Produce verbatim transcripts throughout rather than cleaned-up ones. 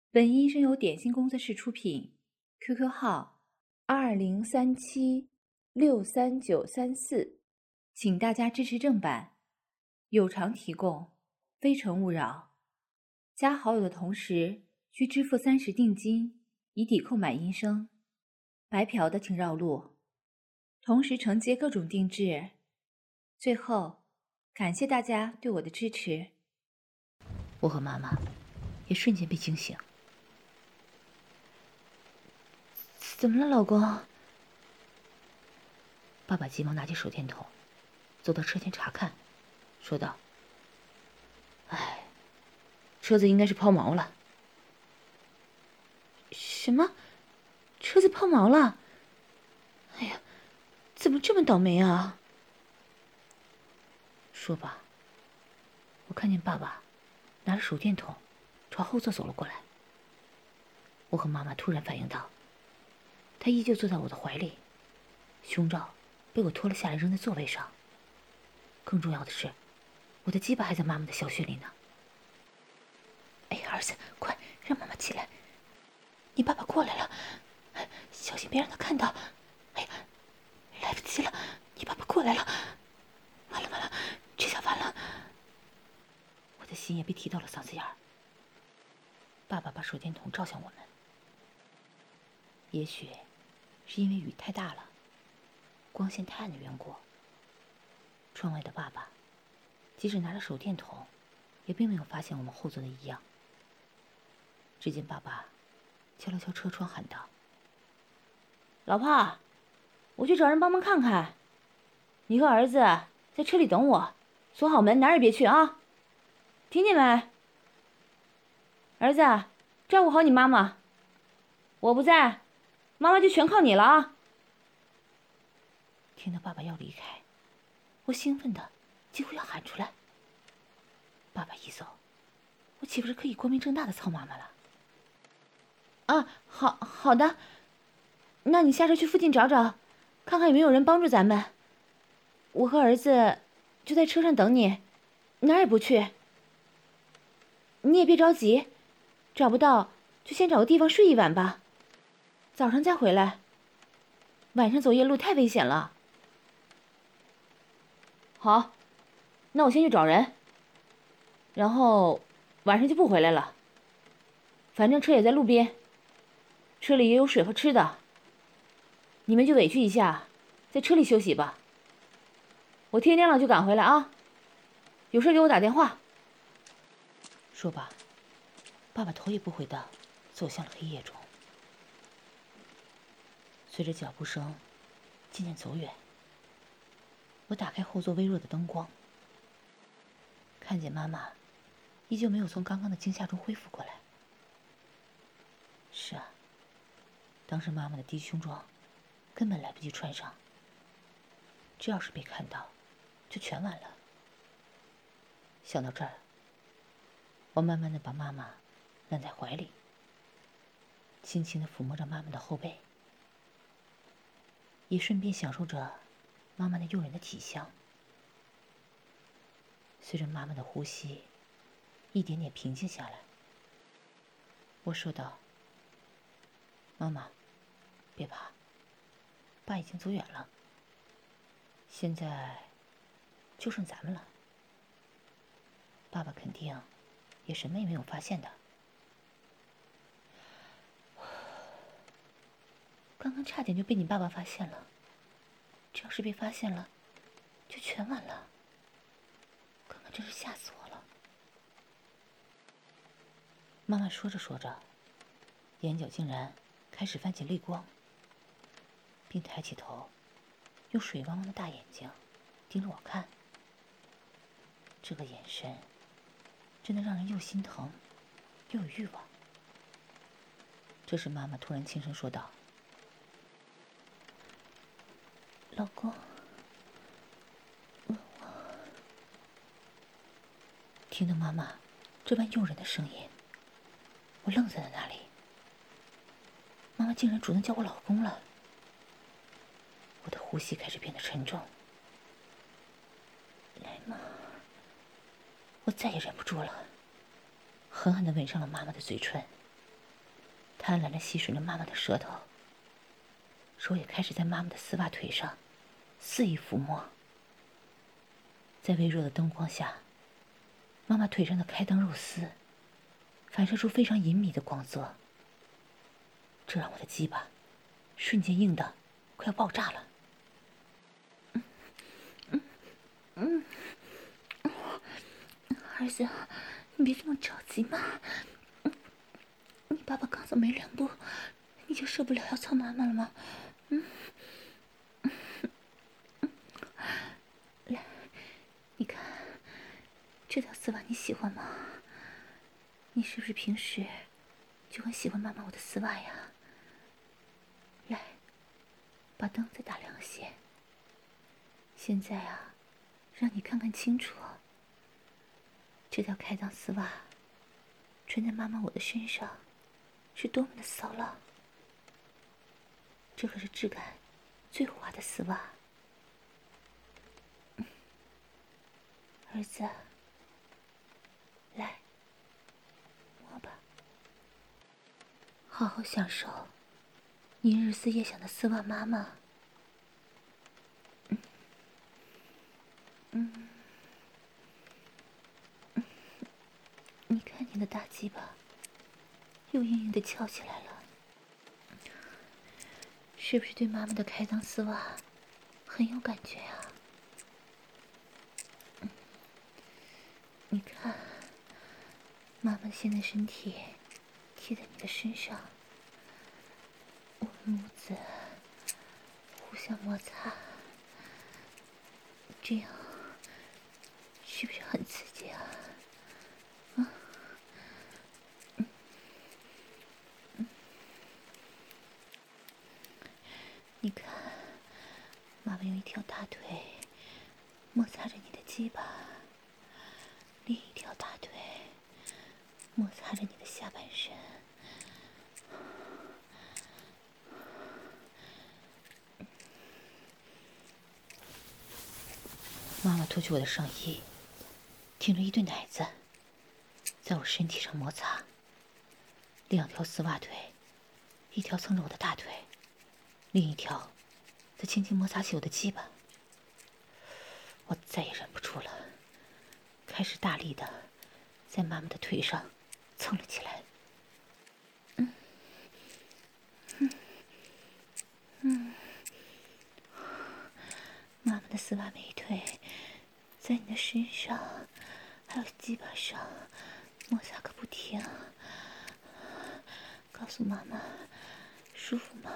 本音声由点心工作室出品 ，Q Q 号二零三七六三九三四，请大家支持正版，有偿提供，非诚勿扰。加好友的同时需支付三十定金，以抵扣买音声。白嫖的请绕路，同时承接各种定制。最后，感谢大家对我的支持。 我和妈妈也瞬间被惊醒。怎么了，老公？爸爸急忙拿起手电筒，走到车前查看，说道：“哎，车子应该是抛锚了。”什么？车子抛锚了？哎呀，怎么这么倒霉啊？说罢，我看见爸爸拿着手电筒朝后座走了过来。我和妈妈突然反应到，他依旧坐在我的怀里，胸罩被我脱了下来扔在座位上。更重要的是，我的鸡巴还在妈妈的小穴里呢。哎呀，儿子，快让妈妈起来！你爸爸过来了，小心别让他看到。哎呀，来不及了，你爸爸过来了！完了完了，这下完了！我的心也被提到了嗓子眼儿。爸爸把手电筒照向我们。也许是因为雨太大了，光线太暗的缘故，窗外的爸爸即使拿着手电筒，也并没有发现我们后座的异样。只见爸爸敲了敲车窗，喊道：“老婆，我去找人帮忙看看。你和儿子在车里等我，锁好门，哪儿也别去啊！听见没？儿子，照顾好你妈妈。我不在，妈妈就全靠你了啊！”听到爸爸要离开，我兴奋的几乎要喊出来。爸爸一走，我岂不是可以光明正大的操妈妈了？啊，好好的，那你下车去附近找找，看看有没有人帮助咱们。我和儿子就在车上等你，哪儿也不去。你也别着急，找不到就先找个地方睡一晚吧，早上再回来。晚上走夜路太危险了。好，那我先去找人，然后晚上就不回来了。反正车也在路边，车里也有水和吃的，你们就委屈一下，在车里休息吧。我天亮了就赶回来啊，有事给我打电话。说罢，爸爸头也不回的走向了黑夜中。随着脚步声渐渐走远，我打开后座微弱的灯光，看见妈妈依旧没有从刚刚的惊吓中恢复过来。是啊，当时妈妈的低胸装根本来不及穿上，这要是被看到，就全完了。想到这儿，我慢慢的把妈妈揽在怀里，轻轻的抚摸着妈妈的后背，也顺便享受着妈妈那诱人的体香。随着妈妈的呼吸一点点平静下来，我说道：“妈妈，别怕，爸已经走远了，现在就剩咱们了。爸爸肯定也什么也没有发现的。刚刚差点就被你爸爸发现了，这要是被发现了，就全完了。刚刚真是吓死我了。”妈妈说着说着，眼角竟然开始泛起泪光，并抬起头，用水汪汪的大眼睛盯着我看。这个眼神真的让人又心疼又有欲望。这时妈妈突然轻声说道：“老公，我……”听到妈妈这般诱人的声音，我愣在了那里。妈妈竟然主动叫我老公了。我的呼吸开始变得沉重。来嘛，我再也忍不住了，狠狠地吻上了妈妈的嘴唇。 贪婪地吸吮着妈妈的舌头，手也开始在妈妈的丝袜腿上肆意抚摸。在微弱的灯光下，妈妈腿上的开裆肉丝反射出非常隐秘的光泽，这让我的鸡巴瞬间硬得快要爆炸了。 嗯嗯嗯，儿子，你别这么着急嘛。你爸爸刚走没两步，你就受不了要操妈妈了吗？嗯嗯嗯，来，你看这条丝袜你喜欢吗？你是不是平时就很喜欢妈妈我的丝袜呀？来，把灯再打亮些。现在啊，让你看看清楚，这条开裆丝袜穿在妈妈我的身上是多么的骚浪。这可是质感最滑的丝袜。嗯，儿子，来，摸吧，好好享受你日思夜想的丝袜妈妈。嗯嗯嗯，你看你的大鸡巴又硬硬的翘起来了，是不是对妈妈的开裆丝袜很有感觉啊？嗯，你看，妈妈现在身体贴在你的身上，我们母子互相摩擦，这样是不是很刺激啊？啊，嗯嗯，你看，妈妈用一条大腿摩擦着你的鸡巴，另一条大腿摩擦着你的下半身。 妈妈脱去我的上衣，挺着一对奶子在我身体上摩擦，两条丝袜腿，一条蹭着我的大腿，另一条则轻轻摩擦起我的鸡巴。我再也忍不住了，开始大力的在妈妈的腿上蹭了起来。 嗯嗯嗯，妈妈的丝袜美腿在你的身上还有鸡巴上摩擦个不停，告诉妈妈舒服吗？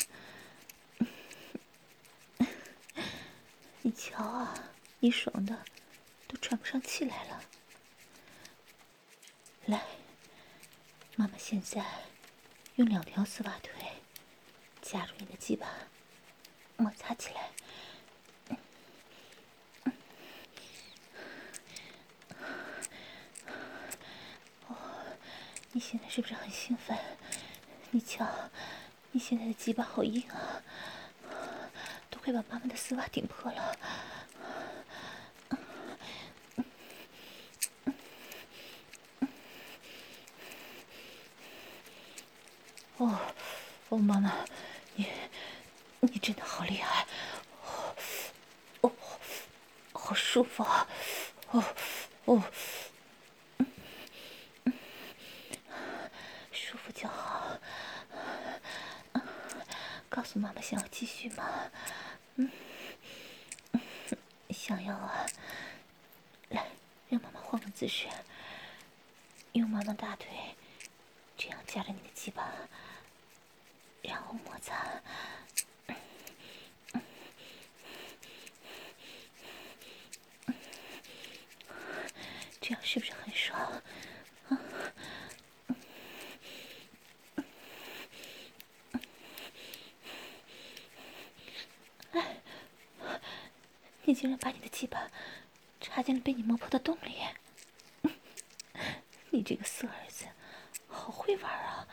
你瞧啊，你爽的都喘不上气来了。来，妈妈现在用两条丝袜腿夹住你的鸡巴，摩擦起来。哦，你现在是不是很兴奋？你瞧，你现在的鸡巴好硬啊，都快把妈妈的丝袜顶破了。哦，哦，妈妈，你你真的好厉害，哦，哦，好舒服啊，哦哦，嗯嗯，舒服就好。告诉妈妈想要继续吗？嗯，想要啊。来，让妈妈换个姿势，用妈妈大腿这样夹着你的鸡巴，然后摩擦。这样是不是很爽？啊，哎，你竟然把你的鸡巴插进了被你磨破的洞里！你这个色儿子，好会玩啊！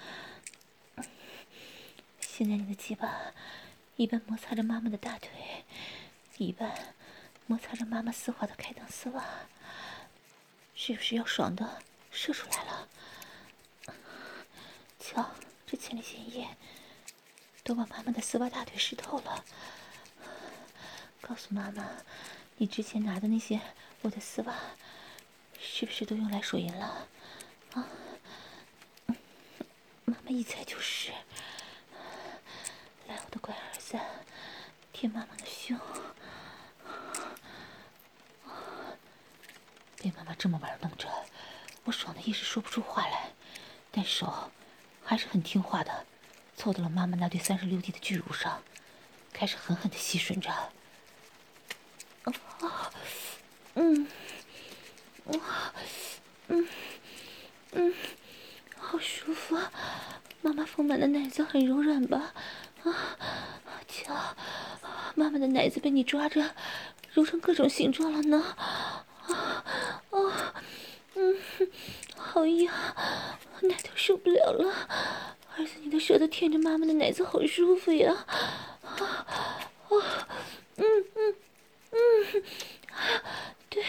现在你的鸡巴一半摩擦着妈妈的大腿，一半摩擦着妈妈丝滑的开裆丝袜，是不是要爽的射出来了？瞧， 这前列腺液都把妈妈的丝袜大腿湿透了。告诉妈妈，你之前拿的那些我的丝袜，是不是都用来手淫了？啊？妈妈一猜就是。来，我的乖儿子，舔妈妈的胸。被妈妈这么玩弄着，我爽的一时说不出话来，但手还是很听话的，凑到了妈妈那对三十六 D 的巨乳上，开始狠狠的吸吮着。啊，嗯，哇，嗯，嗯，好舒服啊！妈妈丰满的奶子很柔软吧？啊，瞧，妈妈的奶子被你抓着，揉成各种形状了呢。啊，哦，嗯，好痒，奶头受不了了。儿子，你的舌头舔着妈妈的奶子，好舒服呀！啊，哦，嗯嗯嗯，对，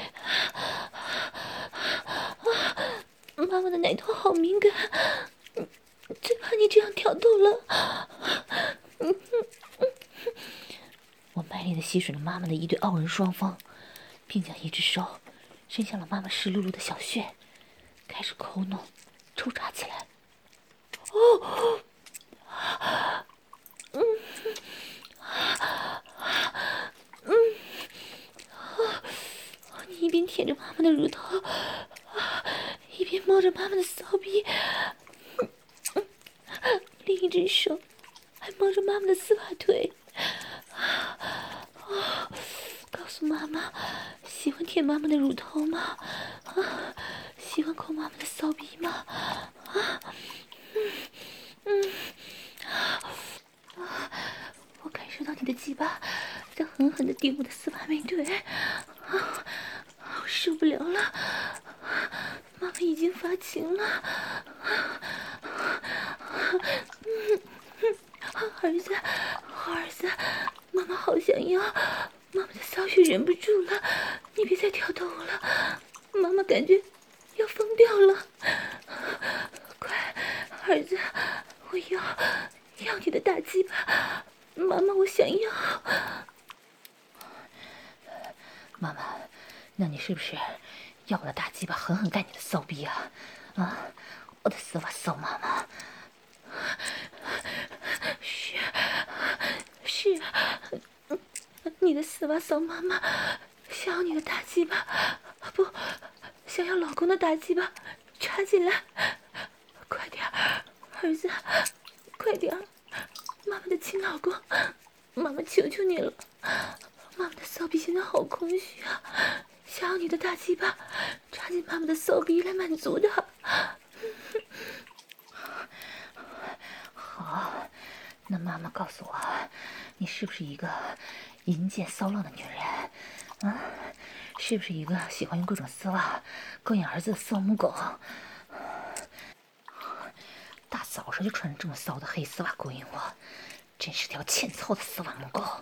啊，妈妈的奶头好敏感，最怕你这样挑逗了。嗯嗯嗯，我卖力的吸吮着妈妈的一对傲人双方，并将一只手伸向了妈妈湿漉漉的小穴，开始抠弄、抽插起来。哦，嗯，嗯，啊，你一边舔着妈妈的乳头，啊，一边摸着妈妈的骚逼，嗯嗯，另一只手还摸着妈妈的丝袜腿。啊，告诉妈妈，喜欢舔妈妈的乳头吗？啊，喜欢抠妈妈的骚逼吗？啊，嗯嗯，啊，我感受到你的鸡巴在狠狠地顶我的丝袜美腿，啊，我受不了了，妈妈已经发情了，啊，嗯嗯，儿子，儿子，妈妈好想要，妈妈的骚穴忍不住了，你别再挑逗我了，妈妈感觉要疯掉了，快，儿子，我要要你的大鸡巴，妈妈我想要。妈妈，那你是不是要我的大鸡巴狠狠干你的骚逼啊？啊，我的丝袜骚妈妈。是是，你的丝袜骚妈妈想要你的大鸡巴，不，想要老公的大鸡巴插进来，快点儿，儿子，快点儿，妈妈的亲老公，妈妈求求你了，妈妈的骚逼现在好空虚啊，想要你的大鸡巴插进妈妈的骚逼来满足它。好，那妈妈告诉我，你是不是一个淫贱骚浪的女人？啊，是不是一个喜欢用各种丝袜勾引儿子的骚母狗？大早上就穿着这么骚的黑丝袜勾引我，真是条欠操的丝袜母狗！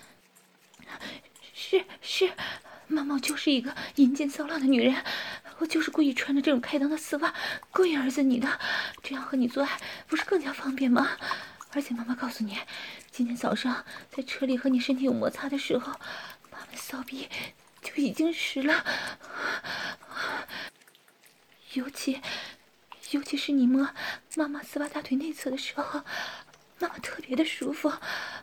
是是，妈妈就是一个淫贱骚浪的女人，我就是故意穿着这种开裆的丝袜勾引儿子你的，这样和你做爱不是更加方便吗？而且妈妈告诉你，今天早上在车里和你身体有摩擦的时候，妈妈的骚逼就已经湿了，尤其尤其是你摸妈妈丝袜大腿内侧的时候，妈妈特别的舒服。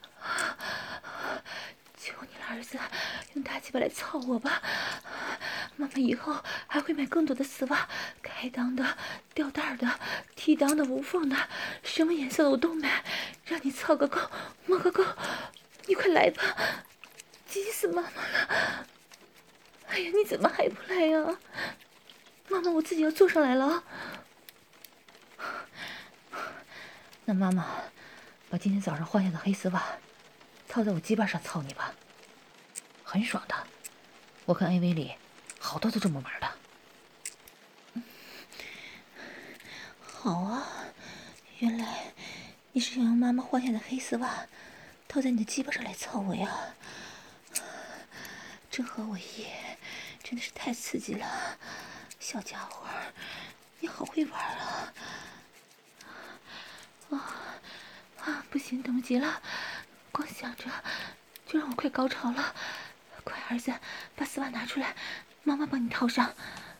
求你了，儿子，用大鸡巴来操我吧！妈妈以后还会买更多的丝袜，开裆的、吊带的、提裆的、无缝的，什么颜色的我都买，让你操个够，摸个够！你快来吧，急死妈妈了！哎呀，你怎么还不来呀？妈妈，我自己要坐上来了。那妈妈，把今天早上换下的黑丝袜套在我鸡巴上操你吧，很爽的。我看 A V 里好多都这么玩的。好啊，原来你是想用妈妈换下的黑丝袜套在你的鸡巴上来操我呀？真合我意，真的是太刺激了，小家伙，你好会玩啊！ 不行，等不及了，光想着就让我快高潮了。快，儿子，把丝袜拿出来，妈妈帮你套上。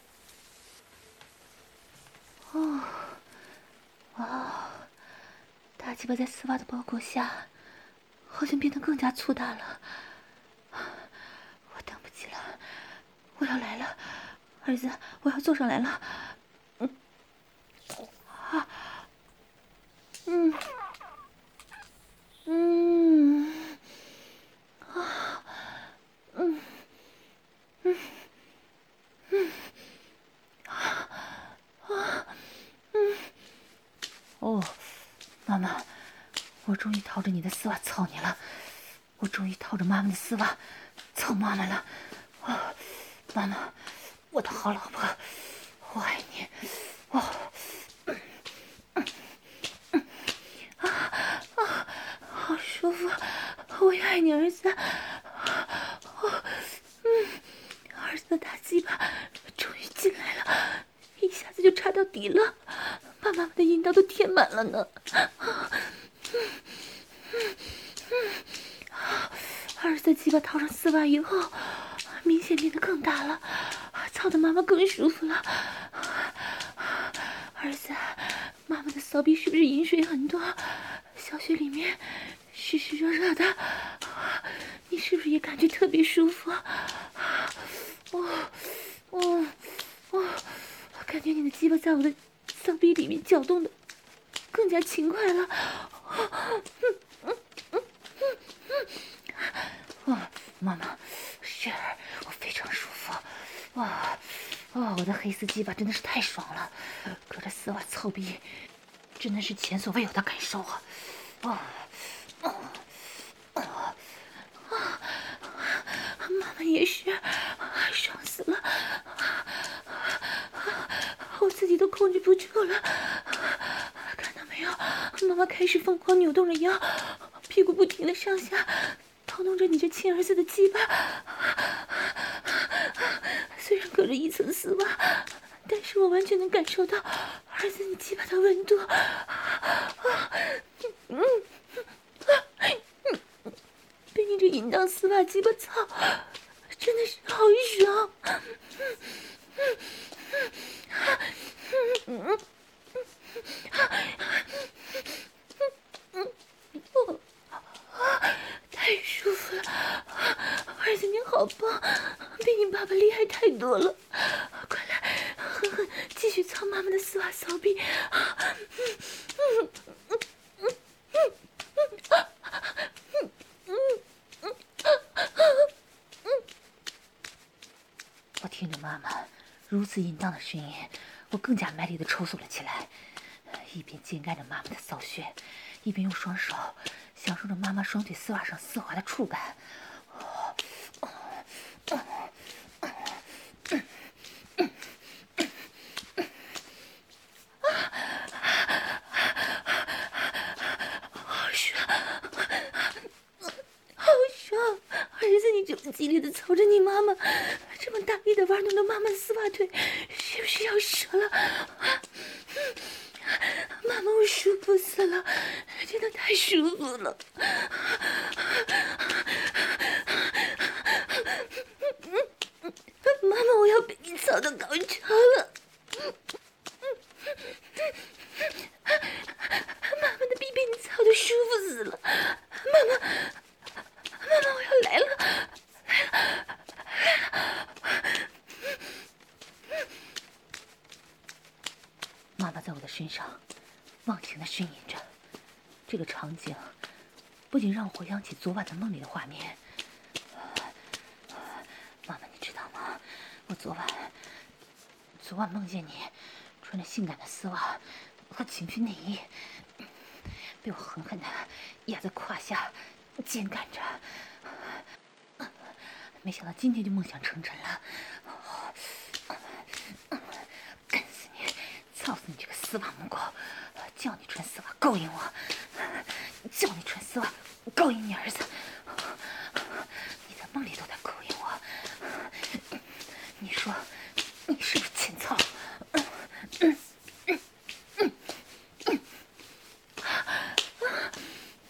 哦，哇，大鸡巴在丝袜的包裹下，好像变得更加粗大了。我等不及了，我要来了，儿子，我要坐上来了。嗯，啊，嗯，嗯，啊，嗯，嗯，嗯，啊，啊，嗯。哦，妈妈，我终于套着你的丝袜操你了，我终于套着妈妈的丝袜操妈妈了。啊，妈妈，我的好老婆，我爱你。哦，啊啊，好舒服，我也爱你，儿子。哦，嗯，儿子的大鸡巴终于进来了，一下子就插到底了，把妈妈的阴道都填满了呢。儿子的鸡巴套上丝袜以后，明显变得更大了，操的妈妈更舒服了。儿子，妈妈的骚逼是不是饮水很多？小穴里面湿湿热热的，你是不是也感觉特别舒服？哦哦哦，感觉你的鸡巴在我的骚逼里面搅动的更加勤快了。嗯嗯嗯嗯嗯，哦，妈妈，是我非常舒服。哇哇，我的黑丝鸡巴真的是太爽了，隔着丝袜操逼，真的是前所未有的感受啊！啊啊啊！妈妈也是，爽死了，我自己都控制不住了。看到没有，妈妈开始疯狂扭动着腰，屁股不停的上下掏动着你这亲儿子的鸡巴。虽然隔着一层丝袜，但是我完全能感受到儿子你鸡巴的温度。嗯，被你这淫荡丝袜鸡巴操，真的是好爽。嗯嗯嗯嗯，太舒服了，儿子你好棒，比你爸爸厉害太多了。快来，狠狠继续操妈妈的丝袜骚逼。嗯嗯嗯嗯嗯嗯嗯嗯嗯。我听着妈妈如此淫荡的声音，我更加卖力地抽搐了起来，一边尖干着妈妈的骚穴，一边用双手享受着妈妈双腿丝袜上丝滑的触感。好爽，好爽！儿子，你这么激烈的操着你妈妈，这么大力的玩弄着妈妈的丝袜腿，是不是要折了？妈妈，我舒服死了，真的太舒服了。妈妈，我要被你操到高潮了。妈妈的逼被你操的舒服死了。妈妈，妈妈，我要来了，来了，来了。妈妈在我的身上忘情的呻吟着，这个场景不仅让我回想起昨晚的梦里的画面。妈妈，你知道吗？我昨晚，昨晚梦见你穿着性感的丝袜和情趣内衣，被我狠狠地压在胯下，尖干着。没想到今天就梦想成真了，干死你，操死你这个丝袜母狗！叫你穿丝袜勾引我，叫你穿丝袜勾引你儿子，你在梦里都在勾引我。你说，你是不是欠操？嗯嗯嗯嗯嗯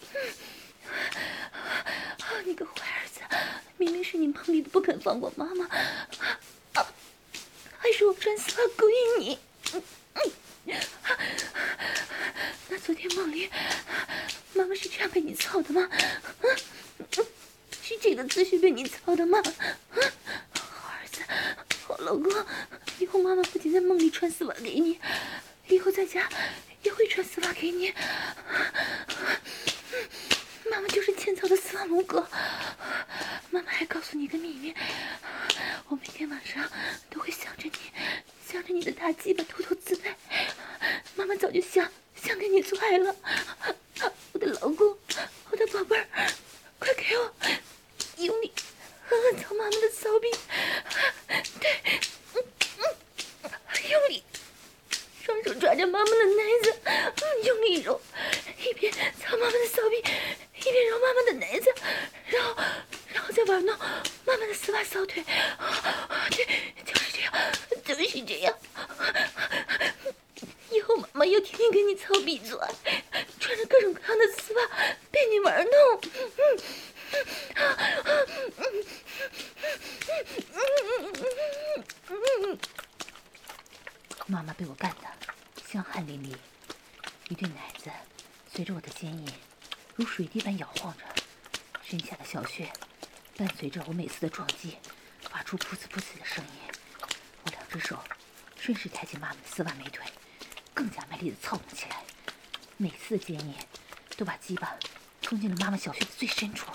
放过妈妈？啊，还是我穿丝袜勾引你？嗯嗯，那昨天梦里，妈妈是这样被你操的吗？嗯嗯，是这个姿势被你操的吗？嗯，好儿子，好老公，以后妈妈不仅在梦里穿丝袜给你，以后在家也会穿丝袜给你。妈妈就是欠操的丝袜母狗。妈妈还告诉你一个秘密，我每天晚上都会想着你，想着你的大鸡巴偷偷自拍。妈妈早就想想跟你做爱了，我的老公，我的宝贝儿，快给我用力狠狠操妈妈的骚逼，对，嗯嗯，用力，双手抓着妈妈的奶子，嗯，用力揉，一边操妈妈的骚逼，一边揉妈妈的奶子，然后然后再玩弄妈妈的丝袜骚腿，对，就是这样，就是这样。以后妈妈要天天给你操逼做爱，穿着各种各样的丝袜被你玩弄。嗯妈妈被我干得香汗淋漓，一对奶子随着我的坚硬如水滴般摇晃着，身下的小穴伴随着我每次的撞击发出噗呲噗呲的声音。我两只手顺势抬起妈妈的丝袜美腿，更加卖力地操弄起来，每次的坚硬都把鸡巴冲进了妈妈小穴的最深处。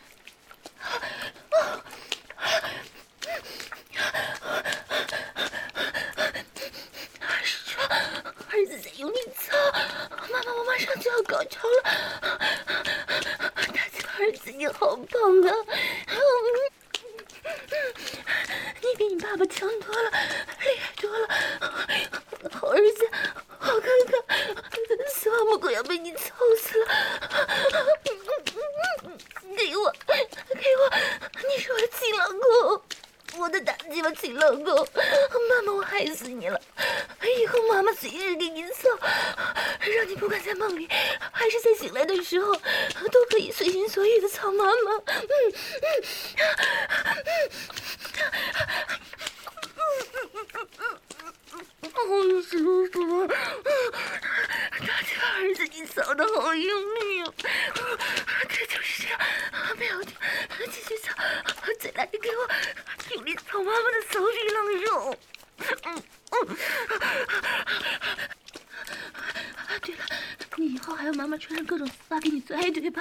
儿子在用力操，妈妈，我马上就要高潮了。大鸡巴儿子，你好棒啊！你比你爸爸强多了，厉害多了。好儿子，好哥哥，丝袜母狗要被你操死了！给我，给我，你是我的亲老公，我的大鸡巴亲老公。妈妈，我害死你了！以后妈妈随时给你操，让你不管在梦里还是在醒来的时候，都可以随心所欲的操妈妈。嗯嗯嗯，好舒服！大鸡巴儿子，你操的好用力哦！这就是这样，不要停，继续操，再来给我用力操妈妈的骚逼浪肉。嗯嗯。啊，对了，你以后还要妈妈穿上各种丝袜给你做爱，对吧？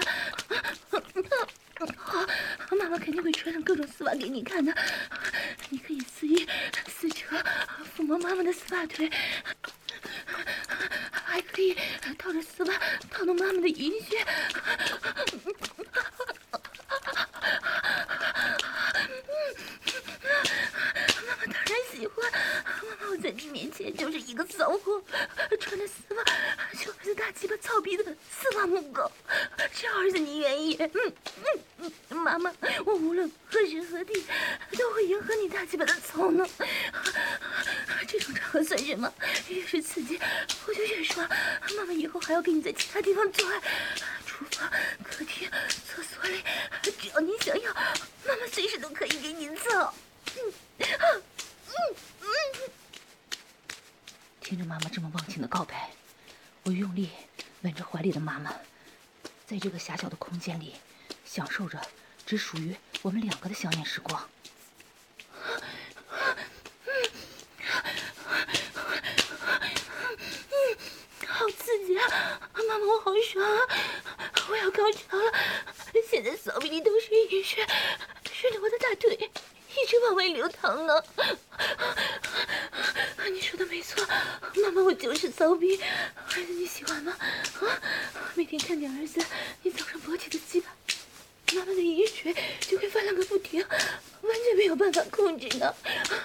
好，妈妈肯定会穿上各种丝袜给你看的。你可以肆意撕扯、抚摸妈妈的丝袜腿，还可以套着丝袜套弄妈妈的阴穴。妈妈当然喜欢，妈妈我在你面前就是一个骚货，穿着丝袜就儿子大鸡巴操逼的丝袜母狗，只要儿子你愿意，嗯嗯嗯，妈妈我无论何时何地都会迎合你大鸡巴的操弄。这种场合算什么？越是刺激我就越爽。妈妈以后还要给你在其他地方做爱，厨房、客厅、厕所里，只要你想要，妈妈随时都可以给你操。嗯嗯嗯。听着妈妈这么忘情的告白，我用力吻着怀里的妈妈，在这个狭小的空间里，享受着只属于我们两个的香艳时光。好刺激啊！妈妈，我好爽啊！我要高潮了，现在骚逼里都是阴血，顺着我的大腿一直往外流淌呢。你说的没错，妈妈，我就是骚逼。儿子你喜欢吗？啊，每天看见儿子你早上勃起的鸡巴，妈妈的阴水就会翻浪个不停，完全没有办法控制呢。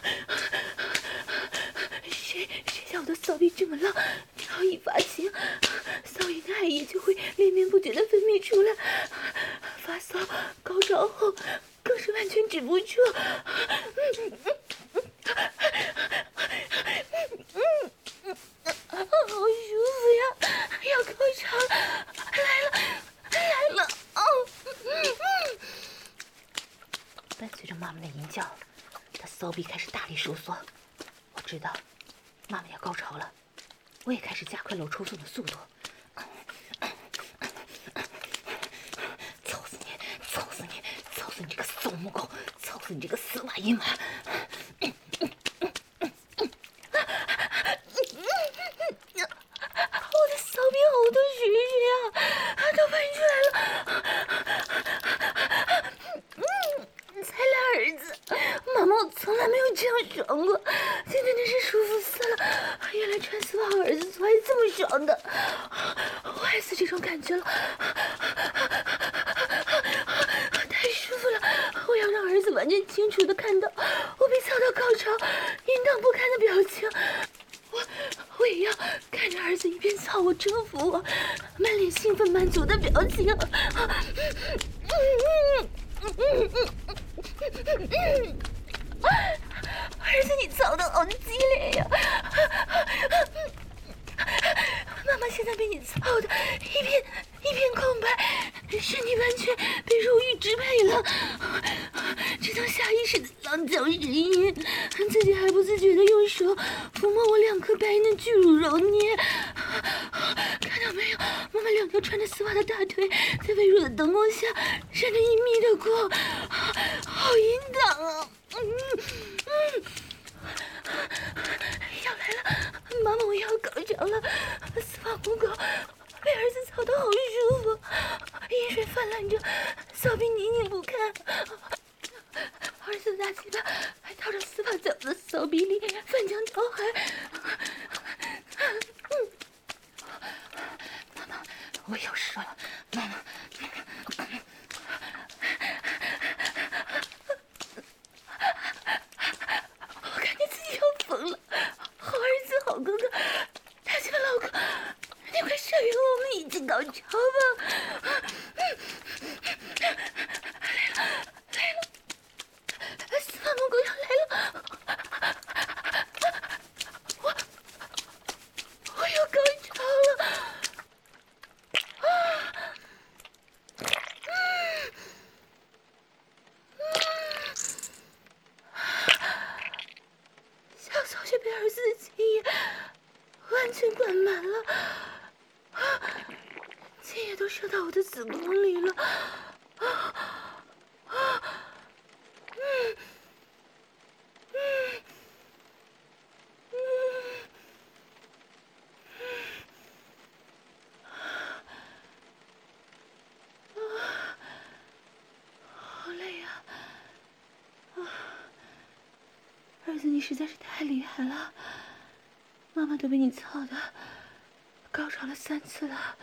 谁谁叫我的骚逼这么浪，只要一发情，骚淫的爱液就会连绵不绝的分泌出来，发骚高潮后更是完全止不住。嗯嗯嗯，好舒服呀，要高潮了，来了来了！哦，嗯嗯。伴随着妈妈的吟叫， 骚逼开始大力收缩。我知道妈妈要高潮了，我也开始加快了我抽送的速度。操死你！操死你！操死你这个骚母狗！操死你这个丝袜阴娃！我的骚逼好多血血啊，都喷出来了。嗯，才来儿子，妈妈，我从来没有这样爽过，今天真是舒服死了。原来穿丝袜和儿子做爱这么爽的，我爱死这种感觉了，太舒服了！我要让儿子完全清楚的看到我被操到高潮、淫荡不堪的表情。我我也要看着儿子一边操我、征服我，满脸兴奋满足的表情。儿子，你操的好激烈呀！妈妈现在被你操的一片一片空白，身体完全被肉欲支配了，只能下意识的浪叫呻吟，自己还不自觉的用手抚摸我两颗白嫩巨乳揉捏。看到没有，妈妈两条穿着丝袜的大腿在微弱的灯光下闪着隐秘的光，好淫荡啊！嗯嗯，要来了，妈妈，我要高潮了！丝袜虎口被儿子操得好舒服，阴水泛滥着，骚逼泥泞不堪。儿子的大鸡巴还套着丝袜在我的骚逼里翻江倒海。嗯，妈妈，我有事了，妈妈。我感觉自己要疯了，好儿子，好哥哥，大鸡巴老公，你快射晕我们一起高潮吧！来了，来了！丝袜母狗要来了！我我要高潮了！啊！嗯嗯，小草却被儿子的精液完全灌满了，精液都射到我的子宫里了。啊啊！嗯嗯嗯嗯，啊，好累呀！啊，儿子，你实在是太厉害了，妈妈都被你操的高潮了三次了，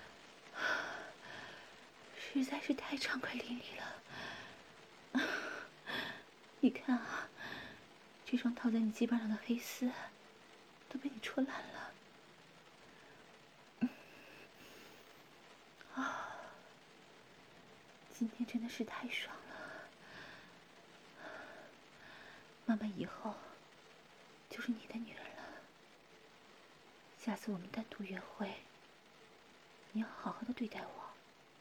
实在是太畅快淋漓了。你看啊，这双套在你鸡巴上的黑丝都被你戳烂了。啊，今天真的是太爽了，妈妈以后就是你的女人了。下次我们单独约会，你要好好的对待我，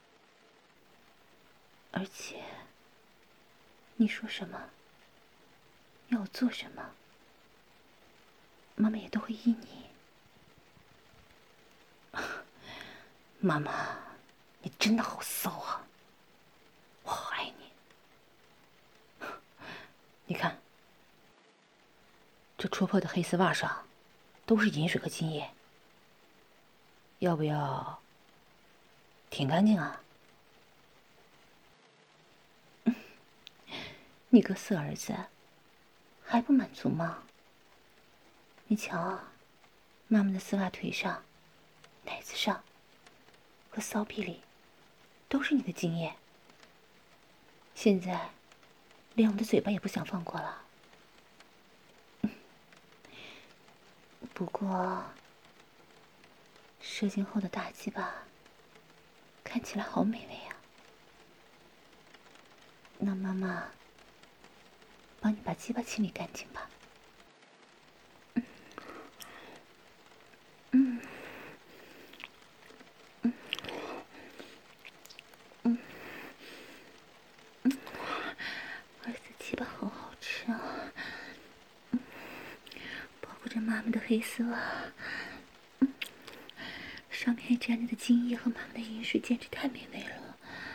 而且你说什么，要我做什么，妈妈也都会依你。妈妈，你真的好骚啊，我好爱你。你看，这戳破的黑丝袜上都是饮水和精液，要不要舔干净啊？你个色儿子还不满足吗？你瞧啊，妈妈的丝袜腿上、奶子上和骚逼里都是你的精液，现在连我的嘴巴也不想放过了。不过射精后的大鸡巴看起来好美味呀，那妈妈帮你把鸡巴清理干净吧。嗯嗯嗯嗯，儿子鸡巴好好吃啊。 黑丝袜，嗯，上面还沾着的精液和妈妈的饮水，简直太美味了。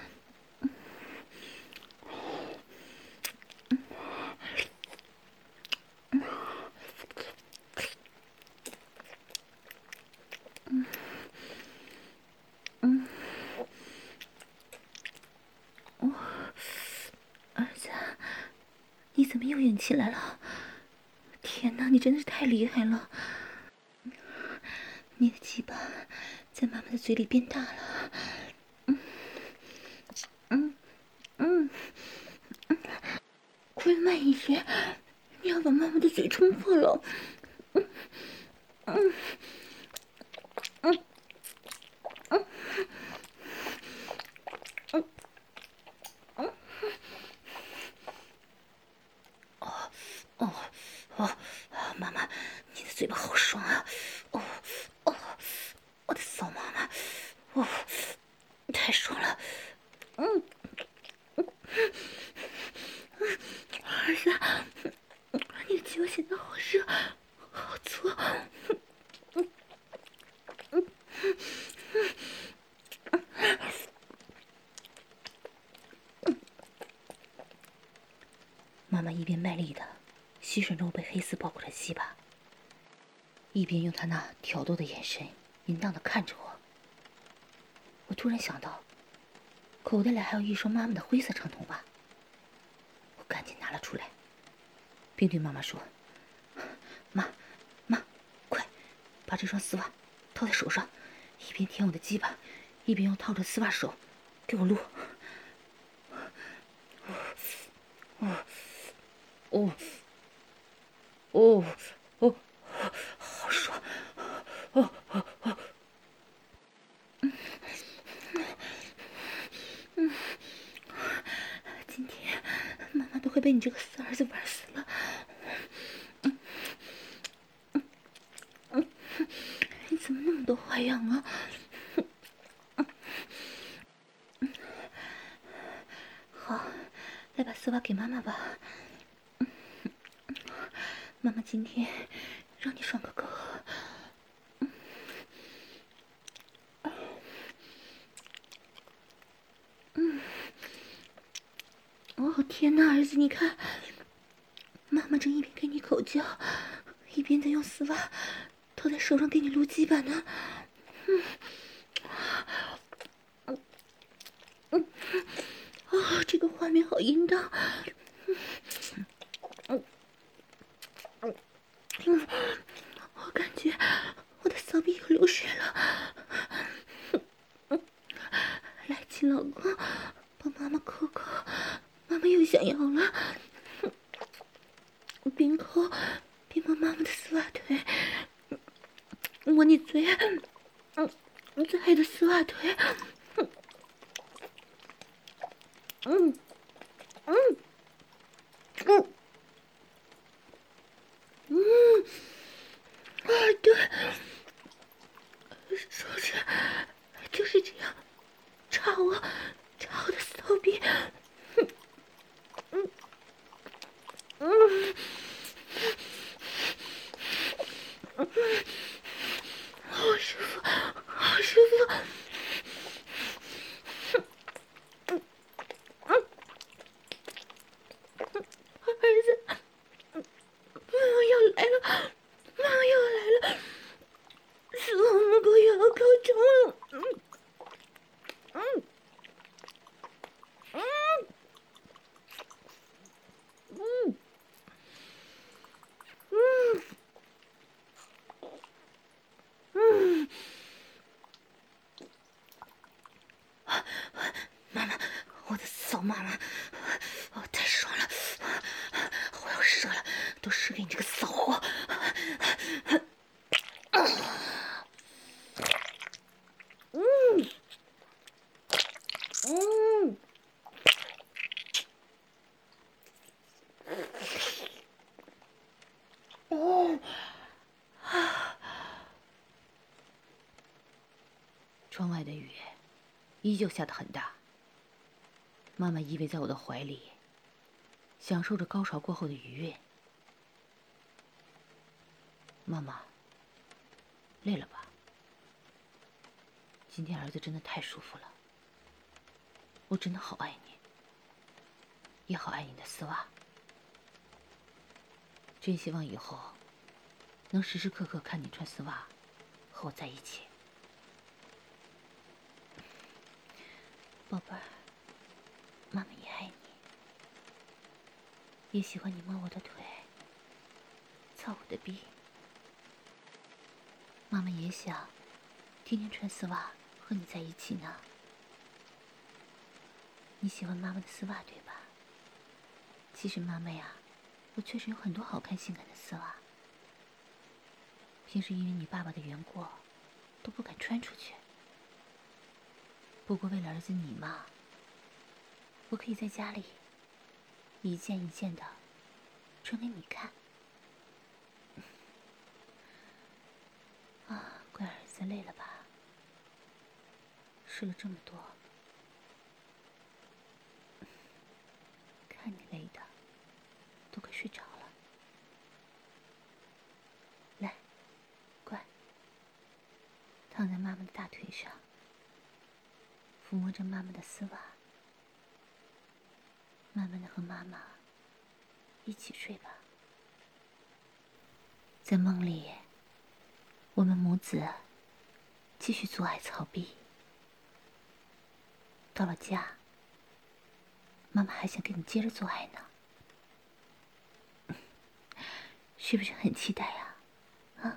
嗯，哦，儿子，你怎么又硬起来了？天哪，你真的是太厉害了！你的鸡巴在妈妈的嘴里变大了。嗯嗯嗯嗯，快慢一些，你要把妈妈的嘴冲破了。嗯嗯嗯嗯嗯嗯。哦哦哦，妈妈，你的嘴巴好爽啊！哦哦，我的骚妈妈，哦，太爽了！嗯嗯嗯，儿子，你的鸡巴现在好热，好粗！嗯嗯嗯嗯。妈妈一边卖力的吸吮着我被黑丝包裹的鸡巴，一边用她那挑逗的眼神淫荡的看着我。我突然想到，口袋里还有一双妈妈的灰色长筒袜，我赶紧拿了出来，并对妈妈说：“妈，妈，快把这双丝袜套在手上，一边舔我的鸡巴，一边用套着丝袜手给我撸。”哦哦哦哦，好爽！哦哦哦！嗯嗯，今天妈妈都会被你这个死儿子玩死了。嗯嗯嗯，你怎么那么多花样啊？嗯嗯，好，来把丝袜给妈妈吧。嗯嗯，妈妈今天让你爽个够。嗯。嗯，哦天哪，儿子，你看，妈妈正一边给你口交，一边在用丝袜套在手上给你撸鸡巴呢。嗯，嗯嗯，哦，这个画面好淫荡。嗯嗯嗯嗯，我感觉我的骚逼又流血了。嗯，来，亲老公，帮妈妈抠抠，妈妈又想要了。边抠边摸妈妈的丝袜腿，摸你最爱，嗯，最爱的丝袜腿。嗯嗯嗯嗯，啊，对，说是就是这样，插我，插我的骚逼。嗯嗯嗯嗯，好舒服，好舒服。嗯嗯嗯，儿子，妈妈要来了，妈妈要来了，死亡母狗又要高潮了。嗯嗯嗯嗯嗯嗯，妈妈，我的骚妈妈，哦，太爽了，我要射了，都射给你这个骚货。嗯嗯。哦，窗外的雨依旧下得很大。妈妈依偎在我的怀里，享受着高潮过后的愉悦。妈妈， 累了吧？今天儿子真的太舒服了，我真的好爱你，也好爱你的丝袜。真希望以后能时时刻刻看你穿丝袜和我在一起。宝贝儿，妈妈也爱你，也喜欢你摸我的腿，操我的逼。妈妈也想天天穿丝袜和你在一起呢。你喜欢妈妈的丝袜对吧？其实妈妈呀，我确实有很多好看性感的丝袜，平时因为你爸爸的缘故都不敢穿出去。不过为了儿子你嘛，我可以在家里一件一件的穿给你看。啊，乖儿子，累了吧？试了这么多，看你累的都快睡着了。来，乖，躺在妈妈的大腿上，抚摸着妈妈的丝袜，慢慢的和妈妈一起睡吧。在梦里，我们母子继续做爱操逼。到了家，妈妈还想跟你接着做爱呢，是不是很期待呀？啊？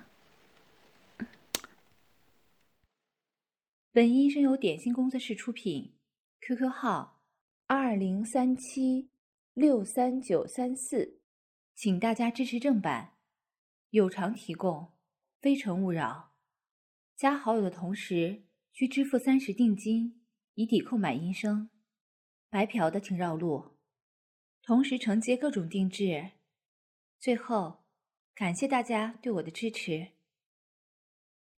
本音声由点心工作室出品 ，Q Q 号二零三七六三九三四，请大家支持正版，有偿提供，非诚勿扰。加好友的同时需支付三十定金，以抵购买音声。白嫖的请绕路，同时承接各种定制。最后，感谢大家对我的支持。